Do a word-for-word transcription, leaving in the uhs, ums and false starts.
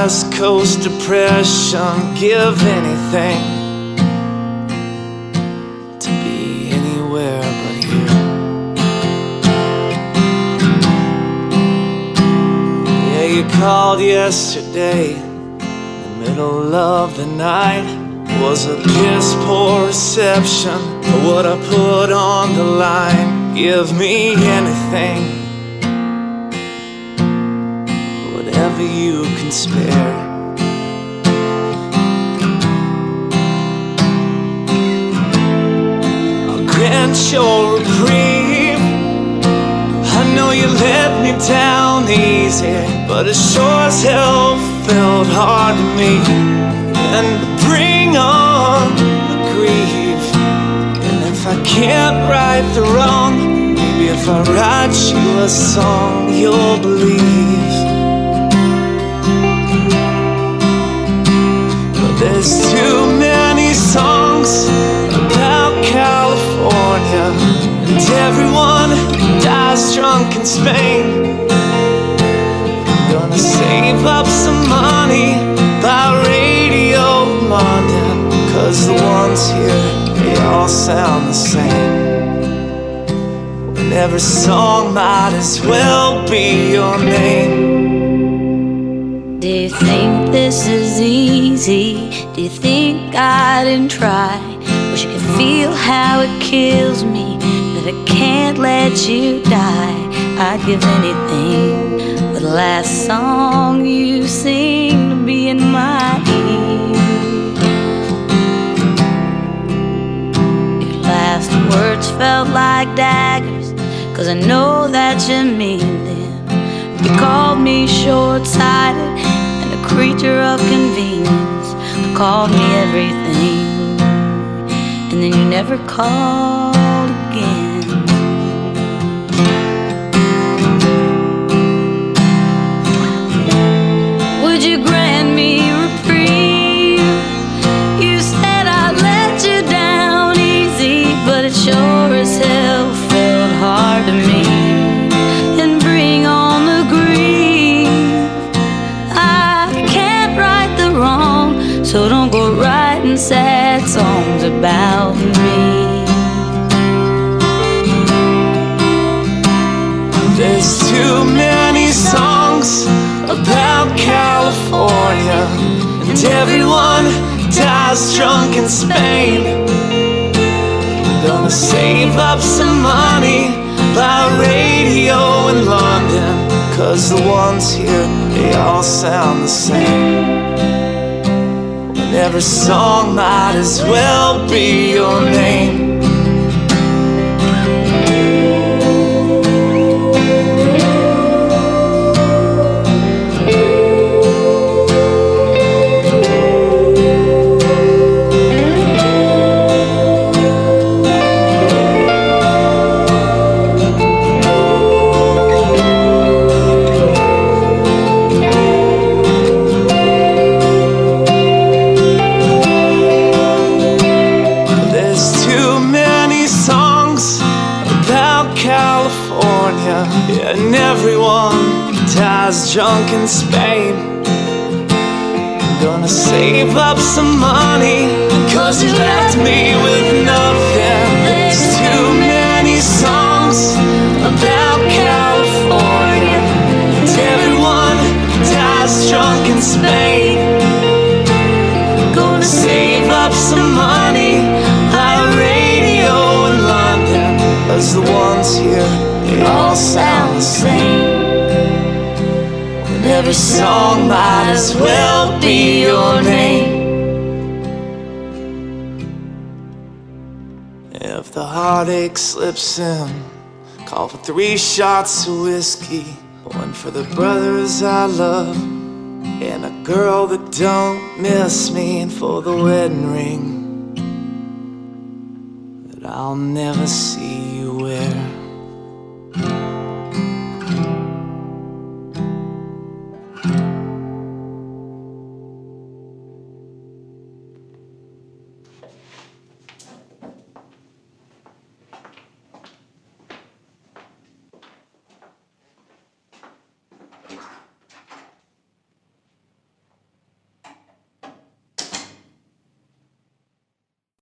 West Coast depression. Give anything to be anywhere but here. Yeah, you called yesterday in the middle of the night. Was a piss poor reception for what I put on the line. Give me anything, whatever you can spare. I'll grant your reprieve. I know you let me down easy, but it sure as hell felt hard to me. And bring on the grief. And if I can't right the wrong, maybe if I write you a song, you'll believe. But there's too many songs about California, and everyone dies drunk in Spain. I'm gonna save up some money, buy radio London, 'cause the ones here, they all sound the same. And every song might as well be your name. Do you think this is easy? Do you think I didn't try? Wish you could feel how it kills me that I can't let you die. I'd give anything for the last song you sing to be in my ear. Your last words felt like daggers, 'cause I know that you mean them. You called me short-sighted and a creature of convenience. You called me everything, and then you never called again. Would you grant me reprieve? You said I'd let you down easy, but it sure as hell felt hard to me. And bring on the grief. I can't right the wrong, so don't go writing sad songs about me. There's too many songs about California, and everyone dies drunk in Spain. I'm gonna save up some money, buy radio in London, 'cause the ones here, they all sound the same. And every song might as well be your name. California, yeah, and everyone dies drunk in Spain. I'm gonna save up some money, 'cause you left me with nothing. There's too many songs about California, and everyone dies drunk in Spain. Gonna save up some money, buy radio in London, 'cause the ones here, they all sound the same. And every song might as well be your name. If the heartache slips in, call for three shots of whiskey, one for the brothers I love, and a girl that don't miss me, and for the wedding ring that I'll never see